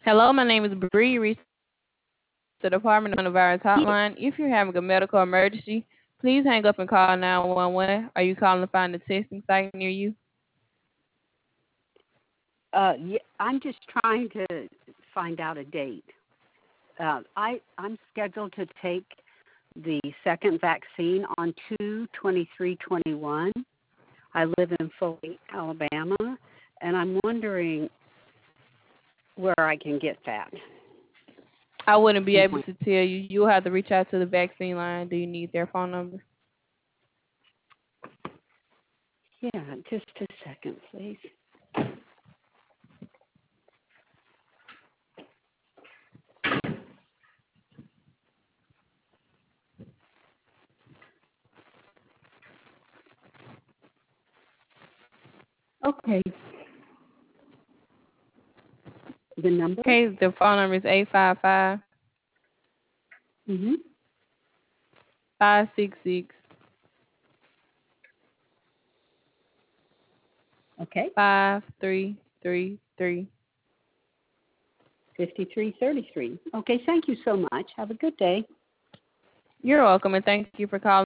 Hello, my name is Bree. You reached the Department of Coronavirus Hotline. If you're having a medical emergency, please hang up and call 911. Are you calling to find a testing site near you? Yeah, I'm just trying to find out a date. I'm scheduled to take the second vaccine on 2/23/21. I live in Foley, Alabama, and I'm wondering where I can get that. I wouldn't be able to tell you. You'll have to reach out to the vaccine line. Do you need their phone number? Yeah, just a second, please. Okay. The number? Okay, the phone number is 855 Mm-hmm. 566 Okay. 5333. 5333. Okay, thank you so much. Have a good day. You're welcome, and thank you for calling